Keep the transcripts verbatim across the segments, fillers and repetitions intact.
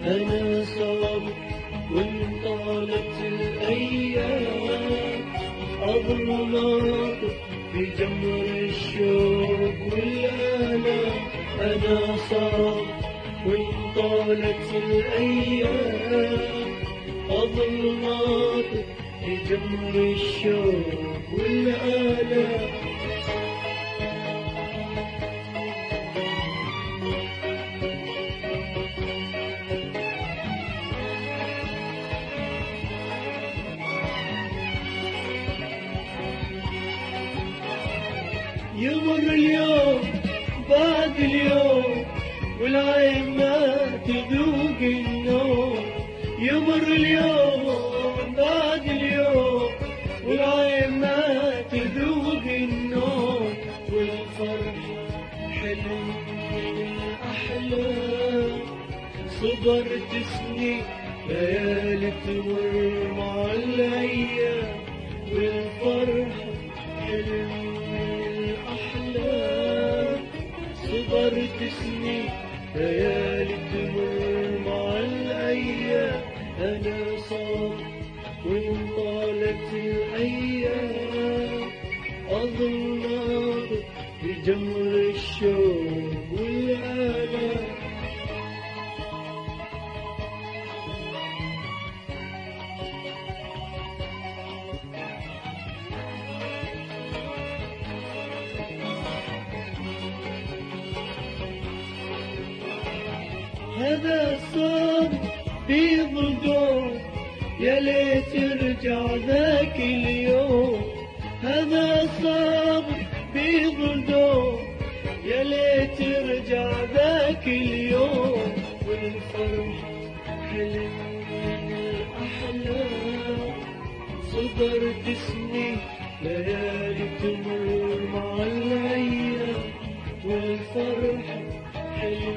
أنا صابر وإن طالت الأيام أظل ناطر بجمر الشوق والآلام. أنا صابر وإن طالت الأيام أظل ناطر بجمر الشوق والآلام. يمر اليوم بعد اليوم والعين ما تذوق النوم. يمر اليوم بعد اليوم والعين ما تذوق النوم. والفرح حلم من الأحلام صبرت سنين ليالي تمر مع الأيام. والفرح حلم صبرت سنين ليالي تمر مع الأيام. أنا صابر وإن طالت الأيام أظل ناطر بجمر الشوق والآلام. هذا الصبر بيض الدور يا ليت يرجع ذاك اليوم. هذا الصبر بيض الدور يا ليت يرجع ذاك اليوم. والفرح حلم من الأحلام صبرت سنين ليالي تمر مع الأيام. والفرح حلم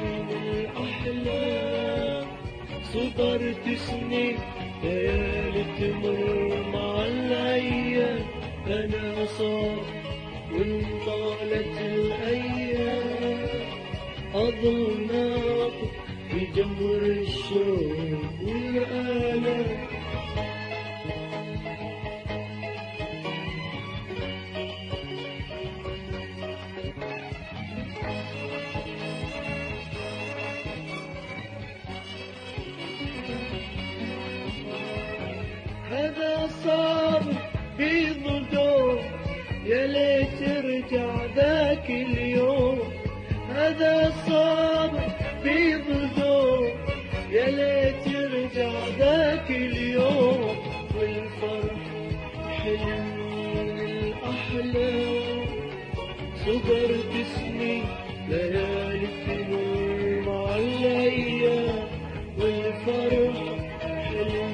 الأحلام صبرت سنين ليالي تمر مع الأيام. أنا صابر وإن طالت الأيام أظل ناطر بجمر الشوق والآلام. هذا صابر بيض الدور يا ليت يرجع ذاك اليوم. هذا صابر بيض الدور يا ليت يرجع ذاك اليوم. والفرح حلم من الأحلام صبرت سنين ليالي تمر مع الأيام. والفرح حلم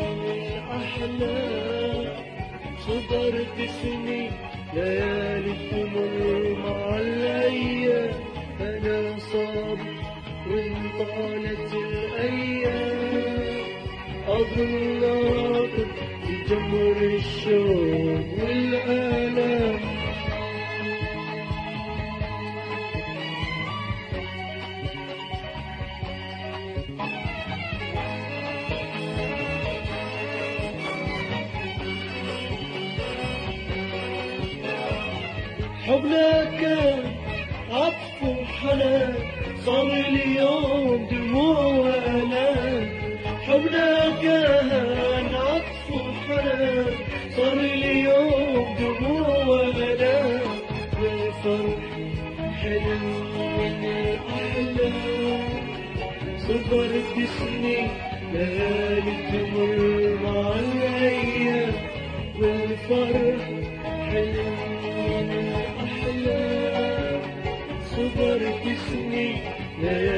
أحلام صبرت سنين ليالي تمر مع الأيام. أنا صابر وإن طالت الأيام أظل ناطر بجمر الشوق والآلام. حبنا كان عطف وحنان صار اليوم دموع وآلام. حبنا كان عطف وحنان صار اليوم دموع وآلام. والفرح حلم من الأحلام صبرت سنين ليالي تمر مع الأيام. والفرح حلم من الأحلام صبرت سنين ليالي